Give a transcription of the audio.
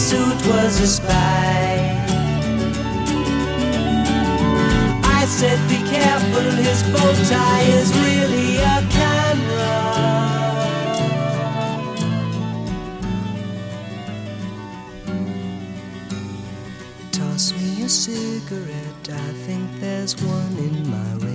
suit was a spy. I said, be careful, his bow tie is really a camera. Toss me a cigarette, I think there's one in my